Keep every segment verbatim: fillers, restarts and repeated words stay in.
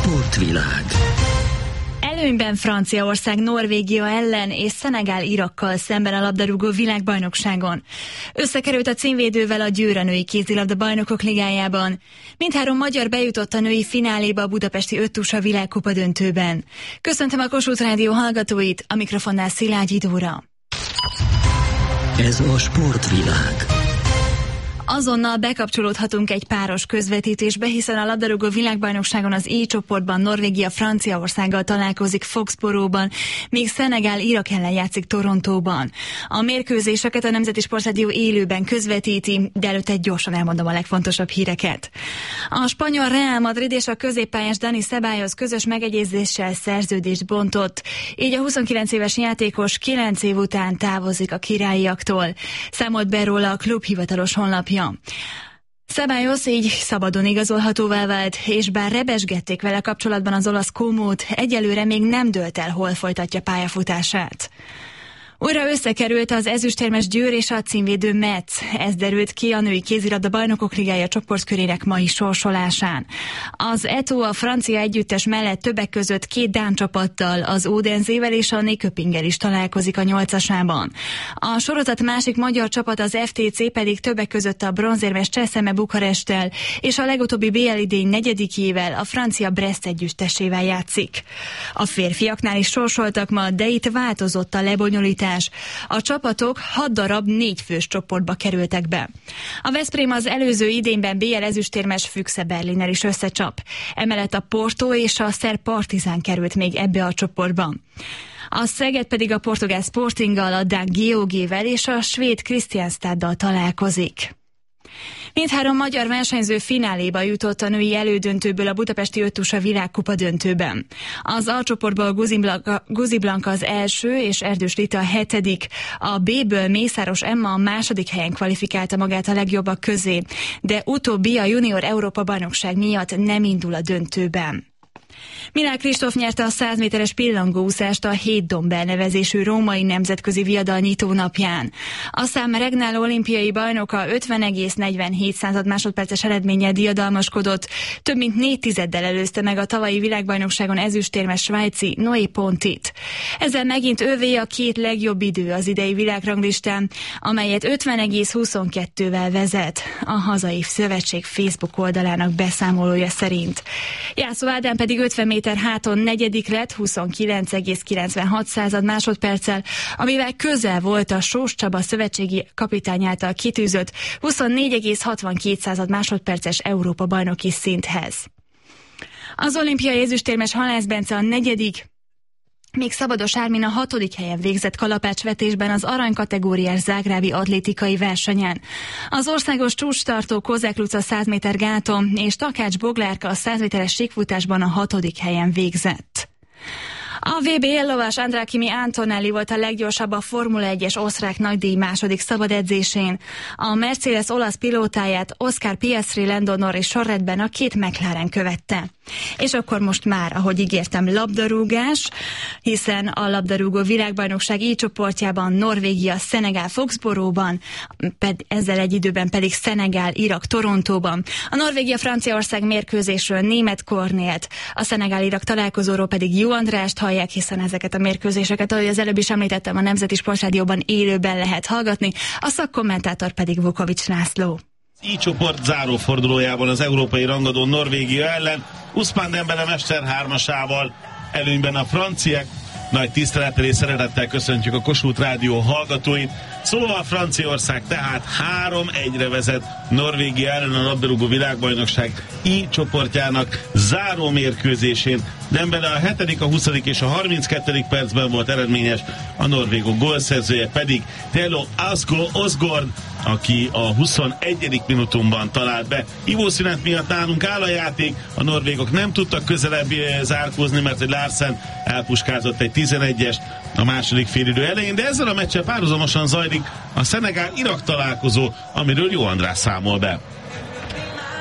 Sportvilág. Előnyben Franciaország Norvégia ellen és Szenegál Irakkal szemben a labdarúgó világbajnokságon. Összekerült a címvédővel a Győr a női kézilabda bajnokok ligájában. Mindhárom magyar bejutott a női fináléba a budapesti öttusa világkupa döntőben. Köszöntöm a Kossuth Rádió hallgatóit, a mikrofonnál Szilágyi Dóra. Ez a Sportvilág. Azonnal bekapcsolódhatunk egy páros közvetítésbe, hiszen a labdarúgó világbajnokságon az I csoportban Norvégia Franciaországgal találkozik Foxboróban, míg Szenegál Irak ellen játszik Torontóban. A mérkőzéseket a Nemzeti Sportrádió élőben közvetíti, de előtte gyorsan elmondom a legfontosabb híreket. A spanyol Real Madrid és a középpályás Dani Ceballos közös megegyezéssel szerződést bontott, így a huszonkilenc éves játékos kilenc év után távozik a királyiaktól. Számolt be róla a klub hivatalos honlapja. Ceballos így szabadon igazolhatóvá vált, és bár rebesgették vele kapcsolatban az olasz Komót, egyelőre még nem dőlt el, hol folytatja pályafutását. Újra összekerült az ezüstérmes Győr és a címvédő Metz. Ez derült ki a női kézilabda bajnokok ligája csoportkörének mai sorsolásán. Az é té o a francia együttes mellett többek között két dán csapattal, az Odenzével és a Nyköpinggel is találkozik a nyolcasában. A sorozat másik magyar csapat, az ef té cé pedig többek között a bronzérmes Cseszeme Bukaresttel és a legutóbbi bé el idény negyedikjével, a francia Brest együttesével játszik. A férfiaknál is sorsoltak ma, de itt változott a lebonyolítás. A csapatok hat darab négyfős csoportba kerültek be. A Veszprém az előző idényben bé el ezüstérmes Füchse Berliner is összecsap. Emellett a Porto és a szerb Partizán került még ebbe a csoportba. A Szeged pedig a portugál Sportinggal, a dán gé o gé-vel és a svéd Kristianstaddal találkozik. Mindhárom magyar versenyző fináléba jutott a női elődöntőből a budapesti öttusa világkupa döntőben. Az A csoportból Guzi Blanka, Guzi Blanka az első és Erdős Rita a hetedik. A B-ből Mészáros Emma a második helyen kvalifikálta magát a legjobbak közé, de utóbbi a junior Európa bajnokság miatt nem indul a döntőben. Milák Kristóf nyerte a száz méteres pillangóúszást a Hét Domb elnevezésű római nemzetközi viadal nyitó napján. A szám regnáló olimpiai bajnoka ötven egész negyvenhét másodperces eredménnyel diadalmaskodott, több mint négy tizeddel előzte meg a tavalyi világbajnokságon ezüstérmes svájci Noé Pontit. Ezzel megint ővé a két legjobb idő az idei világranglistán, amelyet ötven egész huszonkettővel vezet, a hazai szövetség Facebook oldalának beszámolója szerint. Jászó Ádám pedig ötven méter háton negyedik lett huszonkilenc egész kilencvenhat másodperccel, amivel közel volt a Sós Csaba szövetségi kapitány által kitűzött huszonnégy egész hatvankét másodperces Európa bajnoki szinthez. Az olimpiai ezüstérmes Halász Bence a negyedik, még Szabados Ármin a hatodik helyen végzett kalapácsvetésben az aranykategóriás zágrábi atlétikai versenyen. Az országos csúcstartó Kozák Luca száz méter gáton és Takács Boglárka a száz méteres síkfutásban a hatodik helyen végzett. A vé bé éllovas Andrákimi Antonelli volt a leggyorsabb a Formula egyes osztrák nagydíj második szabad edzésén. A Mercedes olasz pilótáját Oscar Piastri Lando Norris sorrendben a két McLaren követte. És akkor most már, ahogy ígértem, labdarúgás, hiszen a labdarúgó világbajnokság I csoportjában Norvégia Szenegál Foxboróban, ped- ezzel egy időben pedig Szenegál Irak Torontóban. A Norvégia Franciaország mérkőzésről Német Kornélt, a Szenegál Irak találkozóról pedig Jó Andrást hallják, hiszen ezeket a mérkőzéseket, ahogy az előbb is említettem, a Nemzeti Sportrádióban élőben lehet hallgatni, a szakkommentátor pedig Vukovics László. I csoport zárófordulójában az európai rangadó Norvégia ellen Ousmane Dembele mester hármasával előnyben a franciák. Nagy tisztelettel és szeretettel köszöntjük a Kossuth Rádió hallgatóit. Szóval Franciaország tehát három egyre vezet Norvégia ellen a labdarúgó világbajnokság I csoportjának záró mérkőzésén. Dembele a hetedik, a huszadik és a harminckettedik percben volt eredményes, a norvégok gólszerzője pedig Telo Asko Osgård, aki a huszonegyedik minutumban talált be. Ivószünet miatt nálunk áll a játék, a norvégok nem tudtak közelebb zárkózni, mert egy Larsen elpuskázott egy tizenegyest a második félidő elején, de ezzel a meccsel párhuzamosan zajlik a Szenegál Irak találkozó, amiről Jó András számol be.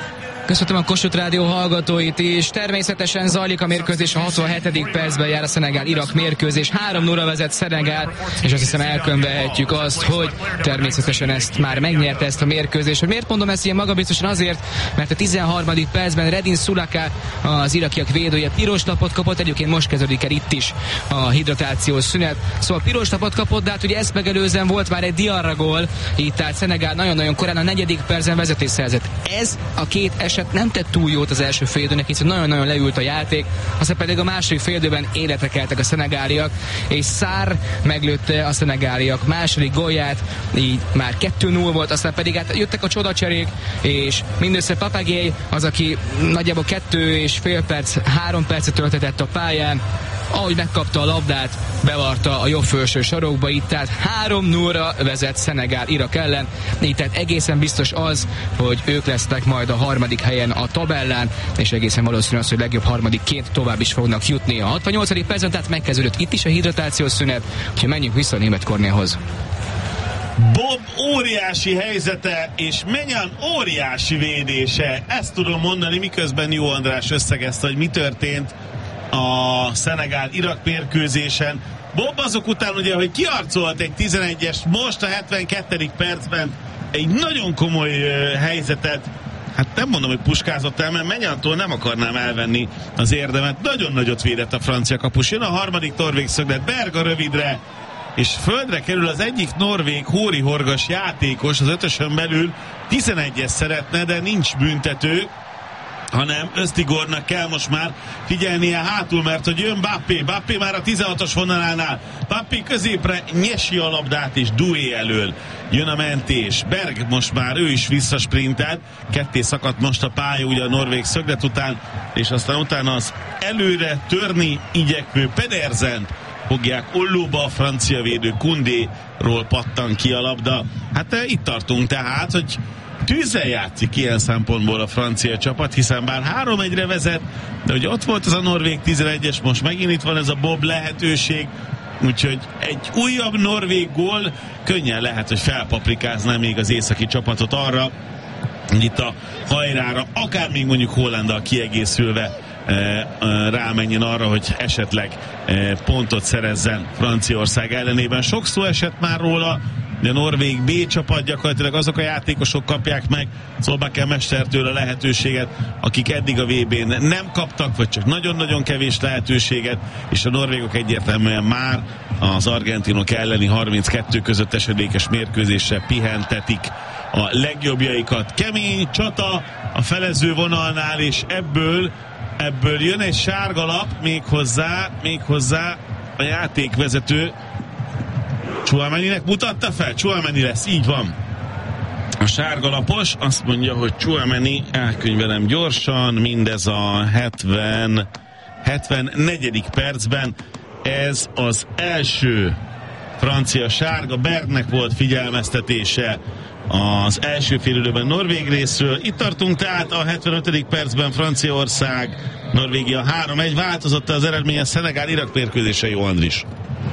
Köszöntöm a Kossuth Rádió hallgatóit is. Természetesen zajlik a mérkőzés, a hatvanhetedik percben jár a Szenegál-Irak mérkőzés. három nulla vezet Szenegál, és azt hiszem elkönyvelhetjük azt, hogy természetesen ezt már megnyerte ezt a mérkőzést. Hogy miért mondom ezt ilyen magabiztosan? Azért, mert a tizenharmadik percben Redin Sulaka, az irakiak védője, piros lapot kapott. Egyébként most kezdődik el itt is a hidratációs szünet. Szóval piros lapot kapott, de hát ugye ezt megelőzően volt már egy Diarra gól, így tehát Szenegál nagyon-nagyon korán a negyedik percben vezetés szerzett. Ez a két eset nem tett túl jót az első félidőnek, hiszen nagyon-nagyon leült a játék, aztán pedig a második félidőben életre keltek a szenegáliak, és Sarr meglőtte a szenegáliak második gólját, így már kettő null volt, aztán pedig hát jöttek a csodacserék, és mindössze Papagély az, aki nagyjából kettő és fél perc, három percet töltetett a pályán, ahogy megkapta a labdát, bevarta a jobb felső sarokba, itt tehát három nullra vezet Szenegál Irak ellen, így tehát egészen biztos az, hogy ők lesznek majd a harmadik helyen a tabellán, és egészen valószínű az, hogy legjobb harmadikként tovább is fognak jutni a hatvannyolcadik percben, tehát megkezdődött itt is a hidratációs szünet, úgyhogy menjünk vissza a Németh Kornélhoz. Bob óriási helyzete, és Menyan óriási védése, ezt tudom mondani, miközben Jó András összegezte, hogy mi történt a Szenegál-Irak mérkőzésen. Bob azok után ugye, hogy kiarcolt egy tizenegyes, most a hetvenkettedik percben egy nagyon komoly uh, helyzetet, hát nem mondom, hogy puskázott el, mert Menyantól nem akarnám elvenni az érdemet. Nagyon nagyot védett a francia kapus. Jön a harmadik norvég szöglet, Berg a rövidre, és földre kerül az egyik norvég Hóri Horgas játékos az ötösön belül, tizenegyes szeretne, de nincs büntető, hanem Öztigornak kell most már figyelnie hátul, mert hogy jön Bappé, Bappé már a tizenhatos vonalánál, Bappé középre nyesi a labdát, és Doué elől jön a mentés. Berg most már ő is visszasprintelt, ketté szakadt most a pálya ugye a norvég szöglet után, és aztán utána az előre törni igyekvő Pedersent fogják ollóba, a francia védő Koundéról pattan ki a labda. Hát e, itt tartunk tehát, hogy tűzzel játszik ilyen szempontból a francia csapat, hiszen bár három egyre vezet, de hogy ott volt az a norvég tizenegyes, most megint itt van ez a Bob lehetőség, úgyhogy egy újabb norvég gól könnyen lehet, hogy felpaprikázná még az északi csapatot arra, hogy itt a hajrára, akár még mondjuk Hollanddal kiegészülve rámenjen arra, hogy esetleg pontot szerezzen Franciaország ellenében. Sok szó esett már róla, de a norvég B csapat gyakorlatilag azok a játékosok kapják meg Solbakken mestertől a lehetőséget, akik eddig a vé bén nem kaptak, vagy csak nagyon-nagyon kevés lehetőséget, és a norvégok egyértelműen már az argentinok elleni harminckettő között esedékes mérkőzésre pihentetik a legjobbjaikat. Kemény csata a felező vonalnál, és ebből ebből jön egy sárga lap, méghozzá, méghozzá a játékvezető Chouameninek mutatta fel, Chouameni lesz, így van. A sárga lapos azt mondja, hogy Chouameni, elkönyvelem gyorsan, mindez a hetven, hetvennegyedik percben, ez az első francia sárga. Bergnek volt figyelmeztetése az első félidőben norvég részről. Itt tartunk tehát a hetvenötödik percben, Franciaország, Norvégia három egy, változott az eredmény a Szenegál-Irak mérkőzése, Jó Andris?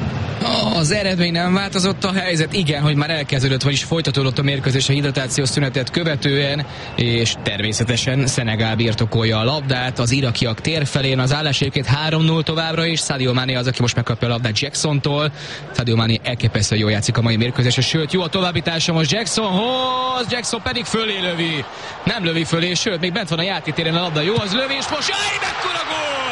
Az eredmény nem változott, a helyzet igen, hogy már elkezdődött, vagyis folytatódott a mérkőzés a hidratációs szünetet követően, és természetesen Szenegál birtokolja a labdát, az irakiak tér felén, az állás egyébként három null továbbra is, Sadio Mané az, aki most megkapja a labdát Jacksontól. Sadio Mané elképesztően jól játszik a mai mérkőzésre, sőt jó a továbbítása most Jacksonhoz, Jackson pedig fölé lövi, nem lövi fölé, sőt még bent van a játéktéren a labda, jó az lövés, most jaj, mekkora gól!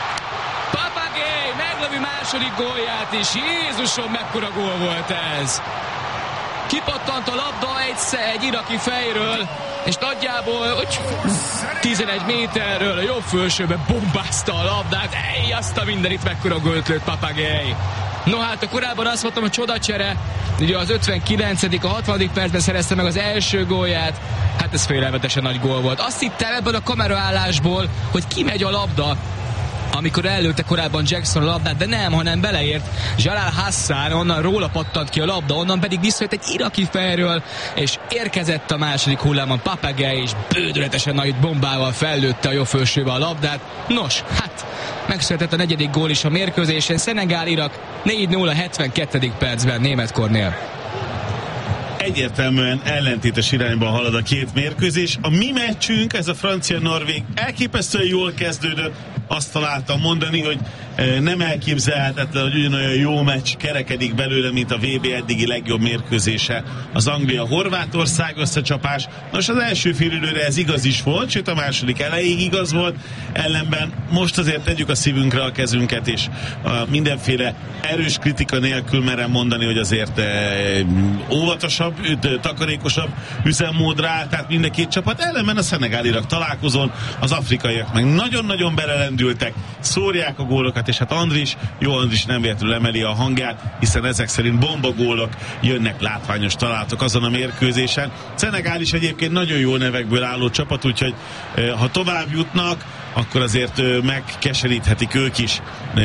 Meglövi második gólját is. Jézusom, mekkora gól volt ez! Kipattant a labda egyszer egy iraki fejről, és nagyjából hogy tizenegy méterről a jobb felsőbe bombázta a labdát. Ej, azt a mindenit, mekkora gólt lőtt Papagély. No hát, a korábban azt mondtam, hogy csodacsere, ugye az ötvenkilencedik a hatvanadik percben szerezte meg az első gólját. Hát ez félelmetesen nagy gól volt. Azt hittem ebből a kameraállásból, hogy kimegy a labda, amikor előtte korábban Jackson a labdát, de nem, hanem beleért Jalal Hassan, onnan róla pattant ki a labda, onnan pedig visszajött egy iraki fejről, és érkezett a második hullámon Papagély, és bődületesen nagy bombával fellőtte a jobb felsőbe a labdát. Nos, hát megszületett a negyedik gól is a mérkőzésen. Szenegál-Irak négy null a hetvenkettedik percben, Németh Kornél. egyértelműen ellentétes irányba halad a két mérkőzés. A mi meccsünk, ez a francia-norvég elképesztően jól kezdődött. Azt találtam mondani, hogy nem elképzelhetetlen, hogy ugyanolyan jó meccs kerekedik belőle, mint a vé bé eddigi legjobb mérkőzése, az Anglia-Horvátország összecsapás. Nos, az első félidőre ez igaz is volt, sőt a második elejéig igaz volt, ellenben most azért tegyük a szívünkre a kezünket, és a mindenféle erős kritika nélkül merem mondani, hogy azért e, óvatosabb, takarékosabb üzemmódra áll, tehát mind a két csapat, ellenben a szenegáliak találkozón az afrikaiak meg nagyon-nagyon belelendültek, szórják a gólokat, és hát Andris, jó Andris nem véletlenül emeli a hangját, hiszen ezek szerint bombagólok jönnek, látványos találatok azon a mérkőzésen. Szenegál is egyébként nagyon jó nevekből álló csapat, úgyhogy ha tovább jutnak, akkor azért megkeseríthetik ők is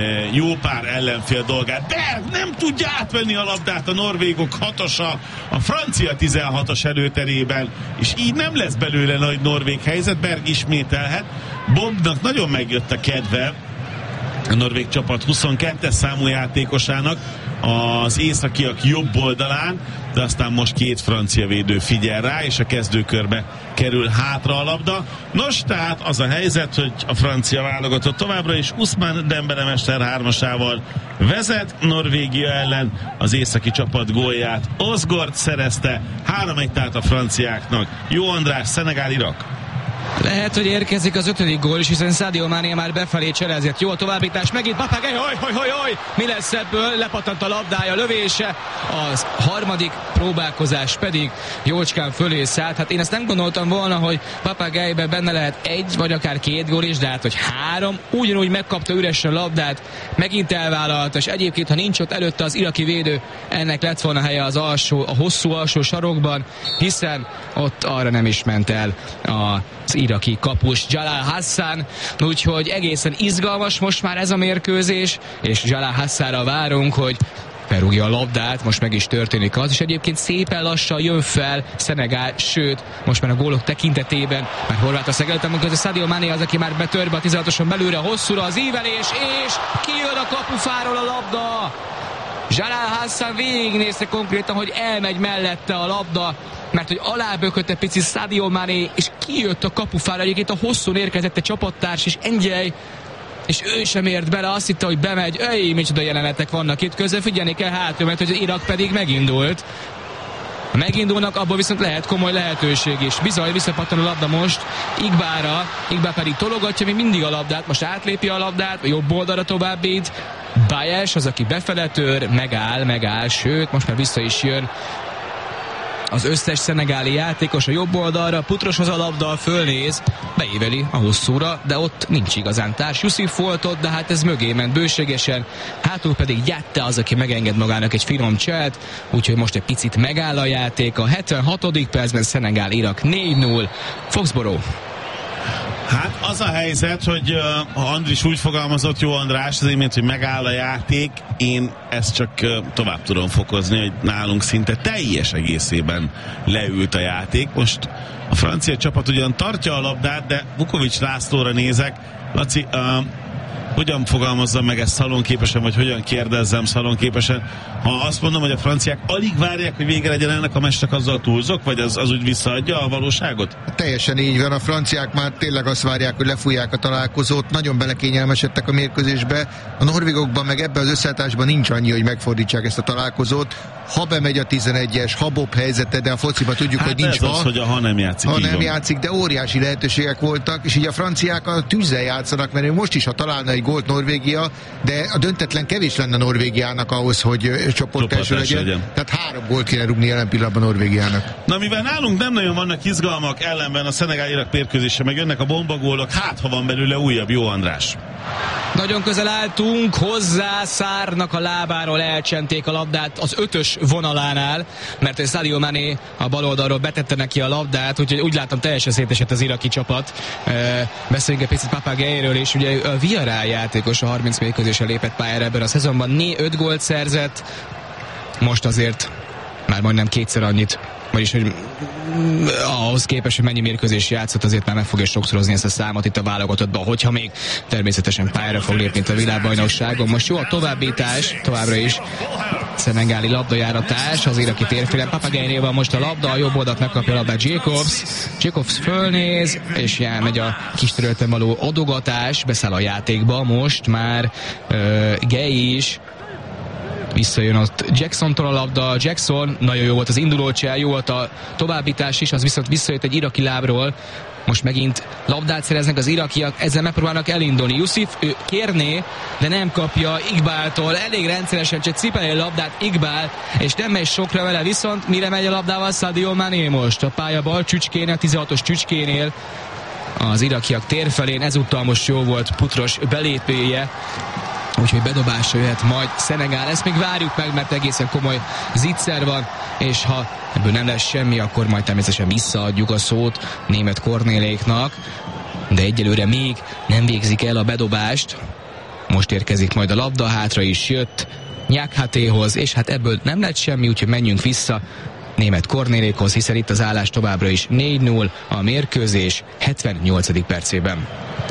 jó pár ellenfél dolgát. Berg nem tudja átvenni a labdát, a norvégok hatosa, a francia tizenhatos előterében, és így nem lesz belőle nagy norvég helyzet. Berg ismételhet. Bobnak nagyon megjött a kedve, a norvég csapat huszonkettes számú játékosának az északiak jobb oldalán, de aztán most két francia védő figyel rá, és a kezdőkörbe kerül hátra a labda. Nos, tehát az a helyzet, hogy a francia válogatott továbbra is Ousmane Dembele mester hármasával vezet Norvégia ellen, az északi csapat gólját Osgord szerezte, három egy tehát a franciáknak. Jó András, Szenegál-Irak. Lehet, hogy érkezik az ötödik gól is, hiszen Sadio Mané már befelé cselezett. Jó a továbbítás, megint Papagei, hoj, hoj, hoj, hoj! Mi lesz ebből? Lepattant a labdája, lövése. Az harmadik próbálkozás pedig jócskán fölé szállt. Hát én ezt nem gondoltam volna, hogy Papageiben benne lehet egy, vagy akár két gól is, de hát, hogy három, ugyanúgy megkapta üresen a labdát, megint elvállalta, és egyébként, ha nincs ott előtte az iraki védő, ennek lett volna helye az alsó, a hosszú alsó sarokban, hiszen ott arra nem is ment el az iraki kapus Jalal Hassan, úgyhogy egészen izgalmas most már ez a mérkőzés, és Jalal Hassanra várunk, hogy felrúgja a labdát, most meg is történik az, és egyébként szépen lassan jön fel Szenegál, sőt, most már a gólok tekintetében, mert Horvátország előtt, amikor a Sadio Mané az, aki már betör be a tizenhatoson belőle, hosszúra az ívelés, és kijön a kapufáról a labda. Jalal Hassan végignézte konkrétan, hogy elmegy mellette a labda, mert hogy alábökött egy picit Sadio Mané, és kijött a kapufára, egyébként a hosszú érkezett egy csapattárs, és Engyei, és ő sem ért bele, azt hitte, hogy bemegy, öj, micsoda jelenetek vannak itt közben, figyelni kell hátul, mert hogy az Irak pedig megindult. Megindulnak, abból viszont lehet komoly lehetőség is. Bizony, visszapattan a labda most Igbára, Igbá pedig tologatja még mindig a labdát, most átlépi a labdát, a jobb oldalra továbbít. Bajes az, aki befele tör, megáll, megáll, sőt, most már vissza is jön az összes szenegáli játékos a jobb oldalra, Putroshoz a labda, fölnéz, beíveli a hosszúra, de ott nincs igazán társ. Yusuf volt ott, de hát ez mögé ment bőségesen, hátul pedig Jatta az, aki megenged magának egy finom cselt, úgyhogy most egy picit megáll a játék. A hetvenhatodik percben Szenegál-Irak négy null. Foxborough. Hát az a helyzet, hogy uh, Andris úgy fogalmazott, jó András, az imént, hogy megáll a játék, én ezt csak uh, tovább tudom fokozni, hogy nálunk szinte teljes egészében leült a játék. Most a francia csapat ugyan tartja a labdát, de Vukovics Lászlóra nézek. Laci, uh, hogyan fogalmazzam meg ezt szalonképesen, vagy hogyan kérdezzem szalonképesen? Ha azt mondom, hogy a franciák alig várják, hogy vége legyen ennek a meccsnek, azzal túlzok, vagy az, az úgy visszaadja a valóságot? Teljesen így van, a franciák már tényleg azt várják, hogy lefújják a találkozót, nagyon belekényelmesedtek a mérkőzésbe, a norvégokban meg ebben az összeállításban nincs annyi, hogy megfordítsák ezt a találkozót, ha bemegy a tizenegyes, ha Bob helyzete, de a fociban tudjuk, hát hogy nincs ez ha. Az, hogy a ha nem játszik. Ha nem játszik, de óriási lehetőségek voltak, és így a franciák a tűzzel játszanak, mert most is, ha találna egy gólt Norvégia, de a döntetlen kevés lenne Norvégiának ahhoz, hogy csoport első legyen. legyen. Tehát három gólt kéne rúgni jelen pillanatban Norvégiának. Na, mivel nálunk nem nagyon vannak izgalmak, ellenben a Szenegál-Irak mérkőzése, meg jönnek a bombagólok, hát ha van belőle újabb, jó András. Nagyon közel álltunk hozzá, Szárnak a lábáról elcsenték a labdát az ötös vonalánál, mert Sadio Mané a bal oldalról betette neki a labdát, úgyhogy úgy látom teljesen szétesett az iraki csapat. E, beszéljünk egy picit Papageiről, és ugye a Villarreal játékos a harminc mérkőzésen lépett pályára ebben a szezonban, öt gólt szerzett, most azért már majdnem kétszer annyit, vagyis hogy ahhoz képest, hogy mennyi mérkőzés játszott, azért már meg fogja sokszorozni ezt a számot itt a válogatottban, hogyha még természetesen pályára fog lépni itt a világbajnokságon. Most jó a továbbítás, továbbra is szenegáli labdajáratás az iraki térfélen. Papageinél van most a labda, a jobb oldalt megkapja a labdát Jacobs. Jacobs fölnéz, és elmegy a kis területen való adogatás, beszáll a játékba, most már uh, Gay is visszajön ott Jacksontól a labda. Jackson, nagyon jó volt az induló csel, jó volt a továbbítás is, az viszont visszajött egy iraki lábról. Most megint labdát szereznek az irakiak, ezzel megpróbálnak elindulni. Yusuf, ő kérné, de nem kapja Iqbaltól, elég rendszeresen csak cipeli a labdát Iqbal, és nem megy sokra vele, viszont mire megy a labdával Sadio Mané most? A pálya bal csücskénél, a tizenhatos csücskénél, az irakiak térfelén, ezúttal most jó volt Putros belépője, úgyhogy bedobásra jöhet majd Szenegál. Ezt még várjuk meg, mert egészen komoly zicser van, és ha ebből nem lesz semmi, akkor majd természetesen visszaadjuk a szót német Kornéléknak, de egyelőre még nem végzik el a bedobást. Most érkezik majd a labda, hátra is jött Nyakhatéhoz, és hát ebből nem lett semmi, úgyhogy menjünk vissza német Kornélékhoz, hiszen itt az állás továbbra is négy null, a mérkőzés hetvennyolcadik percében.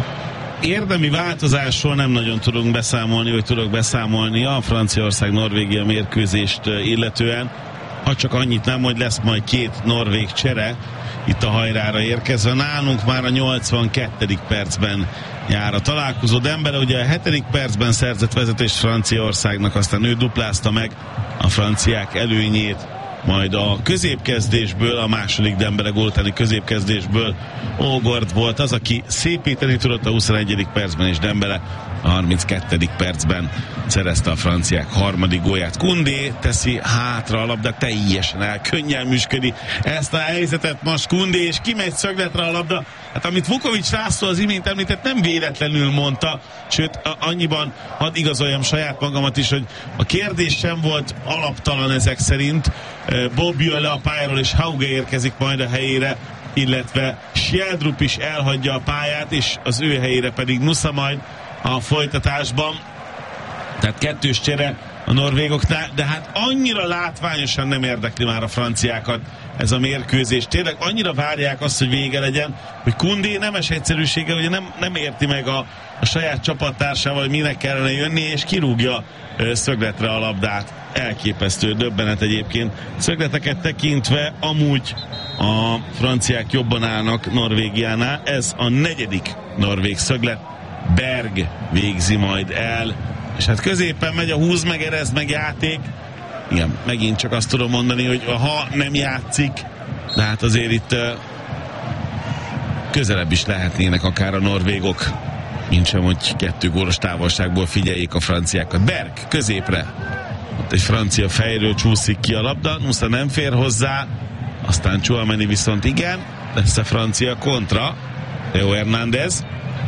Érdemi változásról nem nagyon tudunk beszámolni, vagy tudok beszámolni a Franciaország-Norvégia mérkőzést illetően. Ha csak annyit nem, hogy lesz majd két norvég csere itt a hajrára érkezve. Nálunk már a nyolcvankettedik percben jár a találkozó. Dembele ugye a hetedik percben szerzett vezetést Franciaországnak, aztán ő duplázta meg a franciák előnyét, majd a középkezdésből, a második Dembele gól utáni középkezdésből Ógord volt az, aki szépíteni tudott a huszonegyedik percben, és Dembele a harminckettedik percben szerezte a franciák harmadik gólját. Koundé teszi hátra a labda, teljesen elkönnyelműsködi ezt a helyzetet most Koundé, és kimegy szögletre a labda. Hát amit Vukovics László az imént említett, nem véletlenül mondta, sőt annyiban hadd igazoljam saját magamat is, hogy a kérdés sem volt alaptalan ezek szerint. Bob jön le a pályáról, és Hauge érkezik majd a helyére, illetve Sjeldrup is elhagyja a pályát, és az ő helyére pedig Nusa majd a folytatásban. Tehát kettős csere a norvégoknál, de hát annyira látványosan nem érdekli már a franciákat ez a mérkőzés. Tényleg annyira várják azt, hogy vége legyen, hogy Koundé nemes egyszerűséggel ugye nem, nem érti meg a, a saját csapattársával, hogy minek kellene jönni, és kirúgja ö, szögletre a labdát. Elképesztő, döbbenet egyébként. Szögleteket tekintve amúgy a franciák jobban állnak Norvégiánál. Ez a negyedik norvég szöglet. Berg végzi majd el, és hát középen megy a húz meg, erez meg játék. Igen, megint csak azt tudom mondani, hogy ha nem játszik, de hát azért itt uh, közelebb is lehetnének akár a norvégok, mint sem, hogy kettő gólos távolságból figyeljék a franciákat. Berg középre, ott egy francia fejről csúszik ki a labda, Nusa nem fér hozzá, aztán Tchouaméni viszont igen, lesz a francia kontra, Theo Hernández,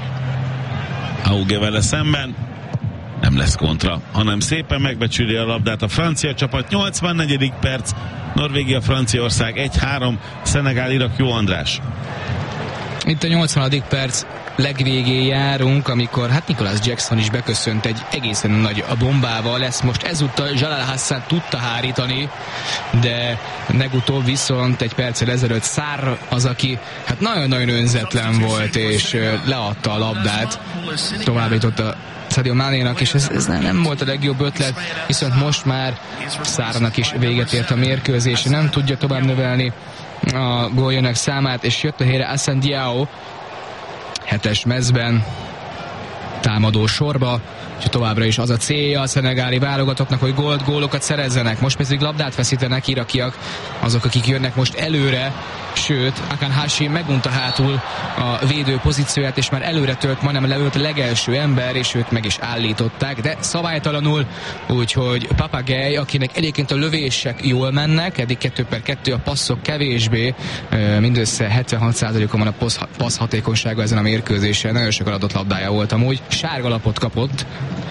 Hauge vele szemben, nem lesz kontra, hanem szépen megbecsüli a labdát a francia csapat. nyolcvannegyedik perc, Norvégia, Franciaország egy három, Szenegál, Irak. Jó András. Itt a nyolcvanadik perc legvégén járunk, amikor hát Nicholas Jackson is beköszönt egy egészen nagy a bombával. Lesz most ezúttal Jalal Hassan tudta hárítani, de legutóbb viszont egy perccel ezelőtt Sarr az, aki hát nagyon-nagyon önzetlen volt, és leadta a labdát, továbbította Sadio Manénak, és ez, ez nem volt a legjobb ötlet, viszont most már Sarrnak is véget ért a mérkőzés, nem tudja tovább növelni a góljának számát, és jött a helyre Assane Diao hetes mezben támadó sorba, és továbbra is az a célja a szenegáli válogatottnak, hogy gólt, gólokat szerezzenek. Most pedig labdát veszítenek irakiak, azok, akik jönnek most előre, sőt, Akan Hashim megunta hátul a védő pozícióját, és már előre tört, majdnem leült a legelső ember, és őt meg is állították, de szabálytalanul, úgyhogy Papagei, akinek egyébként a lövések jól mennek, eddig kettő per kettő, a passzok kevésbé, mindössze hetvenhat százalékon van a passz hatékonysága ezen a mérkőzésen, nagyon sok adott labdája volt amúgy, sárga lapot kapott,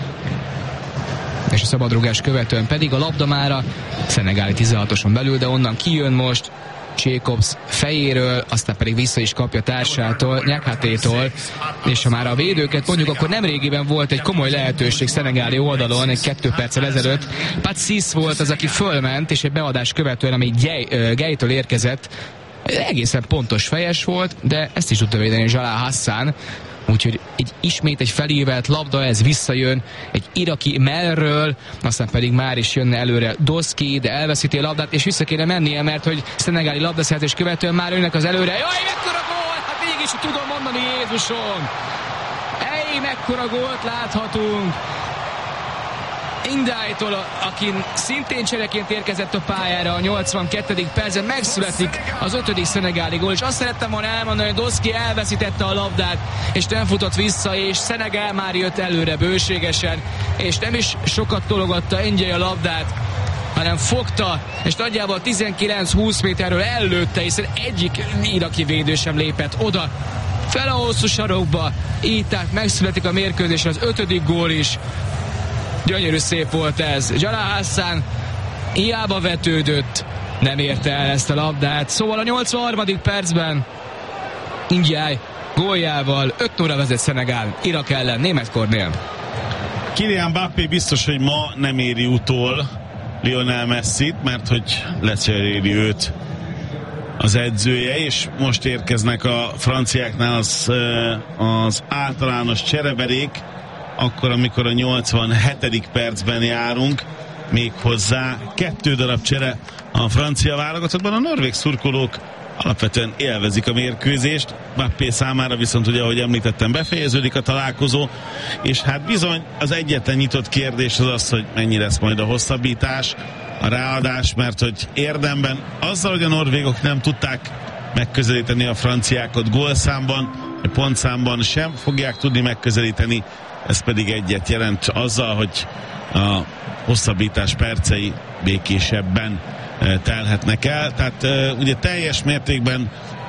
és a szabadrugás követően pedig a labda már a szenegáli tizenhatoson belül, de onnan kijön most Jacobs fejéről, aztán pedig vissza is kapja társától, Nyakhatétól, és ha már a védőket mondjuk, akkor nemrégiben volt egy komoly lehetőség szenegáli oldalon, egy kettő perccel ezelőtt. Pat Sis volt az, aki fölment, és egy beadás követően, ami Gaytől érkezett, egészen pontos fejes volt, de ezt is tudta védeni Jalal Hassan, úgyhogy egy, ismét egy felívelt labda, ez visszajön egy iraki mellről, aztán pedig már is jönne előre Doszki, de elveszíti a labdát, és vissza kéne mennie, mert hogy szenegáli labdaszerzés követően már jönnek az előre. Jaj, mekkora gól! Hát mégis tudom mondani, Jézusom! Ej, mekkora gólt láthatunk! Indájtól, aki szintén csereként érkezett a pályára a nyolcvankettedik percben, megszületik az ötödik szenegáli gól, és azt szerettem volna elmondani, hogy Doszki elveszítette a labdát, és nem futott vissza, és Szenegál már jött előre bőségesen, és nem is sokat tologatta Engyei a labdát, hanem fogta, és nagyjából tizenkilenc-húsz méterről ellőtte, hiszen egyik iraki védő sem lépett oda, fel a hosszú sarokba, így tehát megszületik a mérkőzésre az ötödik gól is. Gyönyörű szép volt ez. Jalal Hassan hiába vetődött, nem érte el ezt a labdát. Szóval a nyolcvanharmadik percben Ndiaye góljával öt nulla vezet Szenegál Irak ellen. Német Kornél. Kylian Mbappé biztos, hogy ma nem éri utol Lionel Messit, mert hogy lecseréli őt az edzője, és most érkeznek a franciáknál az, az általános csereberék, akkor, amikor a nyolcvanhetedik percben járunk, még hozzá kettő darab csere a francia válogatottban. A norvég szurkolók alapvetően élvezik a mérkőzést, Mbappé számára viszont ugye, ahogy említettem, befejeződik a találkozó, és hát bizony az egyetlen nyitott kérdés az az, hogy mennyi lesz majd a hosszabbítás, a ráadás, mert hogy érdemben azzal, hogy a norvégok nem tudták megközelíteni a franciákat gólszámban, pontszámban sem fogják tudni megközelíteni, ez pedig egyet jelent azzal, hogy a hosszabbítás percei békésebben telhetnek el. Tehát ugye teljes mértékben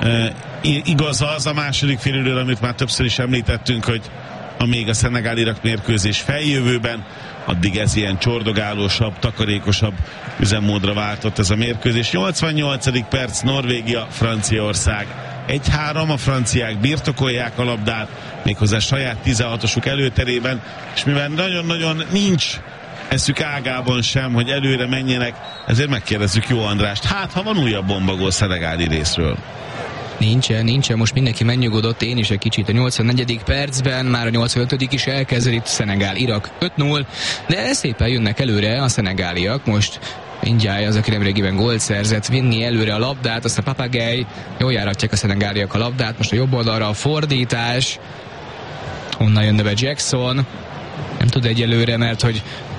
igaz az a második félidőről, amit már többször is említettünk, hogy amíg a Szenegál-Irak mérkőzés feljövőben, addig ez ilyen csordogálósabb, takarékosabb üzemmódra váltott ez a mérkőzés. nyolcvannyolcadik perc, Norvégia, Franciaország. egy három, a franciák birtokolják a labdát, méghozzá saját tizenhatosuk előterében, és mivel nagyon-nagyon nincs eszük ágában sem, hogy előre menjenek, ezért megkérdezzük Jó Andrást. Hát, ha van újabb bombagól szenegáli részről? Nincsen, nincsen, most mindenki megnyugodott, én is egy kicsit a nyolcvannegyedik percben, már a nyolcvanötödik is elkezdődik itt Szenegál-Irak öt null, de szépen jönnek előre a szenegáliak, most Ndiaye az, aki nemrégiben gólt szerzett, vinni előre a labdát, aztán Papagei, jól járatják a szenegáliak a labdát, most a jobb oldalra a fordítás, onnan jönne be Jackson, nem tud egyelőre, mert hogy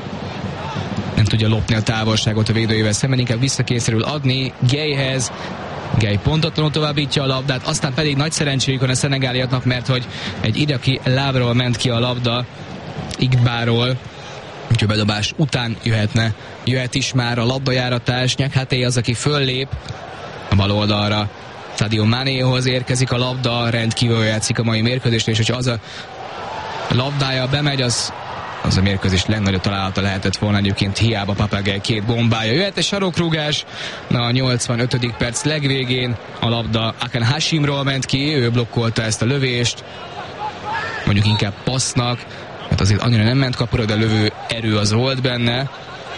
nem tudja lopni a távolságot a védőjével szemben, inkább visszakényszerül adni Gayhez, Gay pontatlanul továbbítja a labdát, aztán pedig nagy szerencséjük van a szenegáliaknak, mert hogy egy iraki lábról ment ki a labda, Igbáról, úgyhogy bedobás után jöhetne, jöhet is már a labdajáratás. Nyakhaté az, aki föllép a bal oldalra, Sadio Manéhoz érkezik a labda, rendkívül játszik a mai mérkőzésre, és hogyha az a labdája bemegy, az az a mérkőzés legnagyobb találata lehetett volna, egyébként hiába Papagei két bombája. Jöhet egy sarokrúgás, na a nyolcvanötödik perc legvégén a labda Hakan Hashimról ment ki, ő blokkolta ezt a lövést, mondjuk inkább passznak, mert azért annyira nem ment kapura, de lövő erő az volt benne.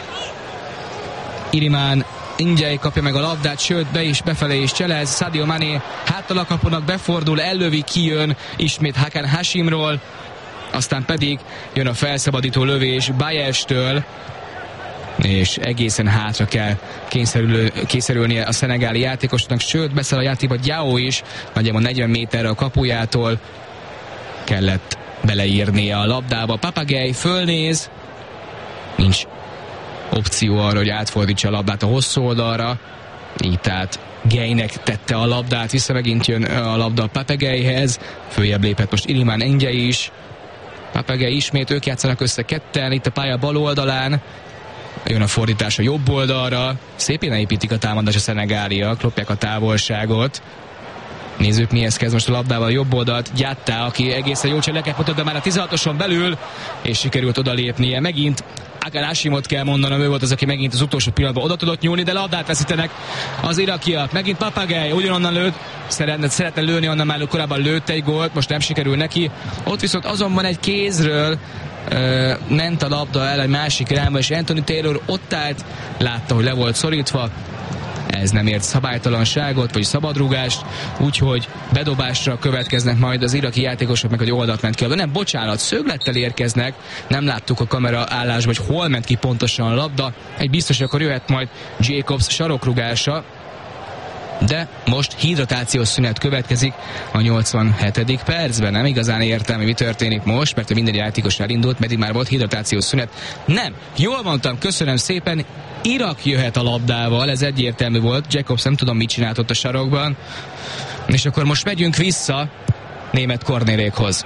Iriman Ndiaye kapja meg a labdát, sőt be is, befelé is cselez, Sadio Mané háttal a kapunak befordul, ellövi, kijön ismét Hakan Hashimról, aztán pedig jön a felszabadító lövés Bayestől, és egészen hátra kell kényszerül, kényszerülnie a szenegáli játékosnak, sőt beszáll a játékba Diao is, nagyjából negyven méterre a kapujától kellett beleírnia a labdába. Papagei fölnéz, nincs opció arra, hogy átfordítsa a labdát a hosszú oldalra, így tehát Gaynek tette a labdát, vissza megint jön a labda a Papageihez, följebb lépett most Iliman Ndiaye is, Papagei ismét, ők játszanak össze ketten, itt a pálya bal oldalán, jön a fordítás a jobb oldalra, szépen építik a támadás a szenegáliak, lopják a távolságot, Nézzük, mihez kezd most a labdával a jobb oldalt. Gyáttá, aki egészen jó cselekepotod, de már a tizenhatoson belül, és sikerült odalépnie. Megint Akal Hashimot kell mondanom, ő volt az, aki megint az utolsó pillanatban oda tudott nyúlni, de labdát veszítenek az irakiak. Megint Papagei ugyanonnan lőtt, szeretne, szeretne lőni, onnan már korábban lőtt egy gólt, most nem sikerül neki. Ott viszont azonban egy kézről uh, ment a labda el egy másik irányba, és Anthony Taylor ott állt, látta, hogy le volt szorítva. Ez nem ért szabálytalanságot, vagy szabadrúgást, úgyhogy bedobásra következnek majd az iraki játékosok, meg hogy oldalt ment ki. De nem, bocsánat, szöglettel érkeznek, nem láttuk a kamera állásban, hogy hol ment ki pontosan a labda. Egy biztos, akkor jöhet majd Jacobs sarokrúgása, de most hidratációs szünet következik a nyolcvanhetedik percben. Nem igazán értem, mi történik most, mert minden játékos elindult, meddig már volt hidratációs szünet. Nem, jól mondtam, köszönöm szépen, Irak jöhet a labdával, ez egyértelmű volt. Jacobs nem tudom, mit csinált ott a sarokban. És akkor most megyünk vissza német kornélékhoz.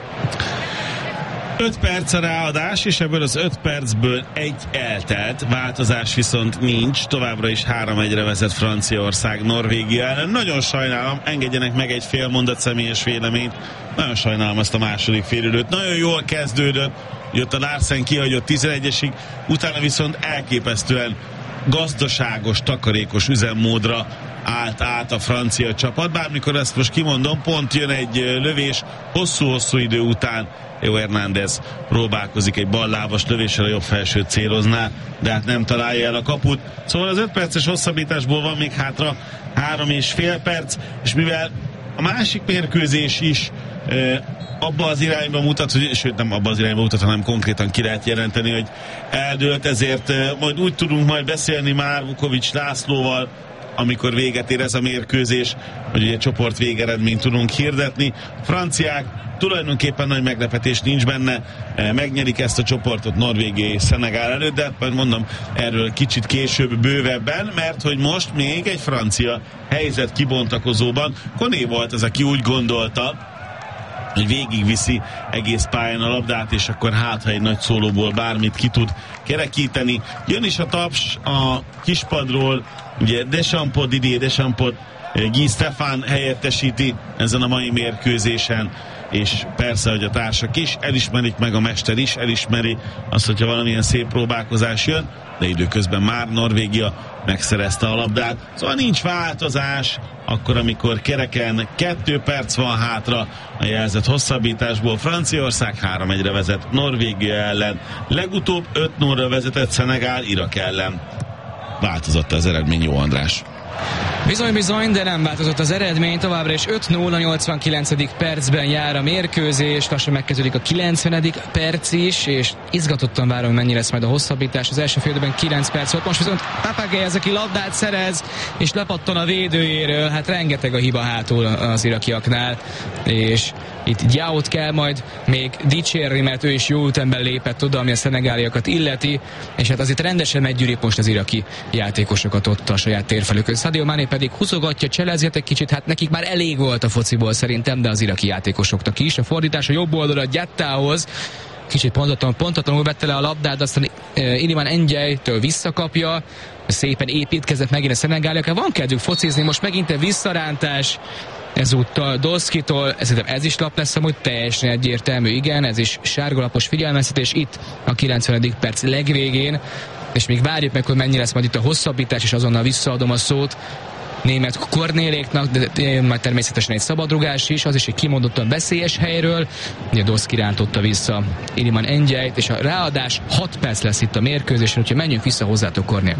öt perc a ráadás, és ebből az öt percből egy eltelt, változás viszont nincs, továbbra is három egyre vezet Franciaország Norvégia ellen. Nagyon sajnálom, engedjenek meg egy fél mondat személyes véleményt, nagyon sajnálom ezt a második félidőt. Nagyon jól kezdődött, jött a Larsen kihagyott tizenegyesig, utána viszont elképesztően gazdaságos, takarékos üzemmódra állt át a francia csapat, bármikor ezt most kimondom, pont jön egy lövés, hosszú-hosszú idő után Theo Hernández próbálkozik egy ballábas lövéssel, a jobb felsőt célozná, de hát nem találja el a kaput. Szóval az öt perces hosszabbításból van még hátra három és fél perc, és mivel a másik mérkőzés is e, abba az irányba mutat, hogy, sőt nem abba az irányba mutat, hanem konkrétan ki lehet jelenteni, hogy eldőlt, ezért e, majd úgy tudunk majd beszélni már Vukovics Lászlóval, amikor véget ér ez a mérkőzés, hogy ugye csoport végeredményt tudunk hirdetni. A franciák tulajdonképpen nagy meglepetés nincs benne, megnyerik ezt a csoportot Norvégia és Szenegál előtt, de majd mondom erről kicsit később bővebben, mert hogy most még egy francia helyzet kibontakozóban. Koné volt az, aki úgy gondolta, hogy végigviszi egész pályán a labdát, és akkor hát, ha egy nagy szólóból bármit ki tud kerekíteni. Jön is a taps a kispadról, ugye Dechampot, Didier Dechampot Guy Stefan helyettesíti ezen a mai mérkőzésen, és persze, hogy a társak is elismerik, meg a mester is elismeri azt, hogyha valamilyen szép próbálkozás jön, de időközben már Norvégia megszerezte a labdát. Szóval nincs változás, akkor amikor kereken kettő perc van hátra a jelzett hosszabbításból. Franciaország három egyre vezet Norvégia ellen, legutóbb öt nullra vezetett Szenegál Irak ellen. Változott az eredmény, jó András? Bizony, bizony, de nem változott az eredmény, továbbra is öt nulla, nyolcvankilencedik percben jár a mérkőzés, lassan megkezdődik a kilencvenedik perc is, és izgatottan várom, mennyi lesz majd a hosszabbítás. Az első félidőben kilenc perc volt, most viszont Papagei az, aki labdát szerez, és lepattan a védőjéről, hát rengeteg a hiba hátul az irakiaknál, és itt Diaót kell majd még dicsérni, mert ő is jó ütemben lépett oda, ami a szenegáliakat illeti, és hát azért rendesen meggyűrik most az iraki játékosokat ott a saját térfelükön. Sadio Mané pedig húzogatja, cselezget egy kicsit, hát nekik már elég volt a fociból szerintem, de az iraki játékosoknak is. A fordítás a jobb oldalra Gyattához, kicsit pontatlanul, pontatlanul vette le a labdát, aztán uh, Iliman Ndiaye-től visszakapja, szépen építkezett megint a szenegáliak. Van kedvük focizni, most megint egy visszarántás, ezúttal Doszkitól, ez is lap lesz amúgy, teljesen egyértelmű, igen, ez is sárgalapos figyelmeztetés itt a kilencvenedik perc legvégén, és még várjuk meg, hogy mennyi lesz majd itt a hosszabbítás, és azonnal visszaadom a szót német Kornéléknak, de, de majd természetesen egy szabadrugás is, az is egy kimondottan veszélyes helyről. Ugye Doszki rántotta vissza Iliman Ndiaye-t, és a ráadás hat perc lesz itt a mérkőzésen, úgyhogy menjünk vissza hozzátok, Kornél.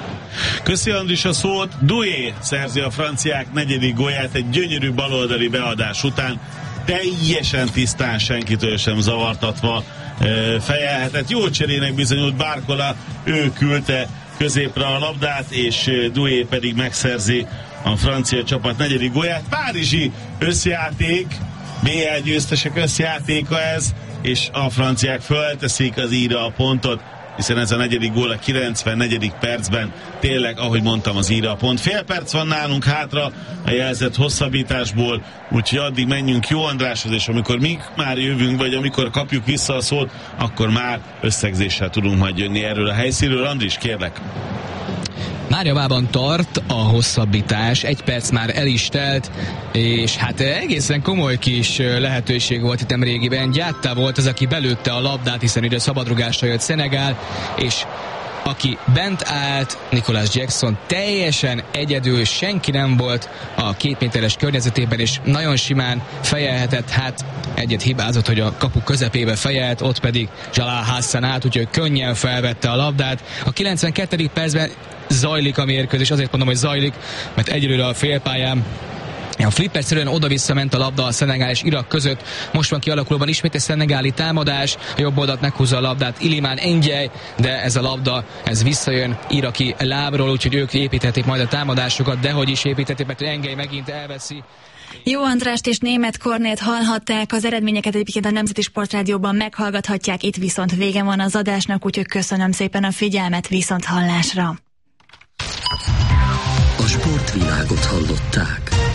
Köszi Andris a szót. Doué szerzi a franciák negyedik gólját egy gyönyörű baloldali beadás után, teljesen tisztán, senkitől sem zavartatva fejelhetett. Jó cserének bizonyult Barcola, ő küldte középre a labdát, és Doué pedig megszerzi a francia csapat negyedik gólját. Párizsi összjáték, bé el győztesek összjátéka ez, és a franciák fölteszik az íra a pontot, hiszen ez a negyedik gól a kilencvennegyedik percben, tényleg, ahogy mondtam, az íra a pont. Fél perc van nálunk hátra a jelzett hosszabbításból, úgyhogy addig menjünk Jó Andráshoz, és amikor mi már jövünk, vagy amikor kapjuk vissza a szót, akkor már összegzéssel tudunk majd jönni erről a helyszínről. Andris, kérlek! Márjavában tart a hosszabbítás, egy perc már el is telt, és hát egészen komoly kis lehetőség volt itt régiben. Gyáttá volt az, aki belőtte a labdát, hiszen ugye szabadrugásra jött Szenegál, és aki bent állt, Nicholas Jackson teljesen egyedül, senki nem volt a két méteres környezetében, és nagyon simán fejelhetett, hát egyet hibázott, hogy a kapu közepébe fejelt, ott pedig Jalal Hassan állt, úgyhogy könnyen felvette a labdát. A kilencvenkettedik percben zajlik a mérkőzés, azért mondom, hogy zajlik, mert egyelőre a félpályán a flipperszerűen oda-vissza ment a labda a Szenegál és Irak között. Most van kialakulóban ismét egy szenegáli támadás, a jobb oldalt meghúzza a labdát Iliman Engyei, de ez a labda, ez visszajön iraki lábról, úgyhogy ők építhetik majd a támadásokat, de hogy is építhetik, mert Engyei megint elveszi. Jó Andrást és Németh Kornélt hallhatták, az eredményeket egyébként a Nemzeti Sportrádióban meghallgathatják, itt viszont vége van az adásnak, úgyhogy köszönöm szépen a figyelmet, viszont hallásra. A sportvilágot hallották.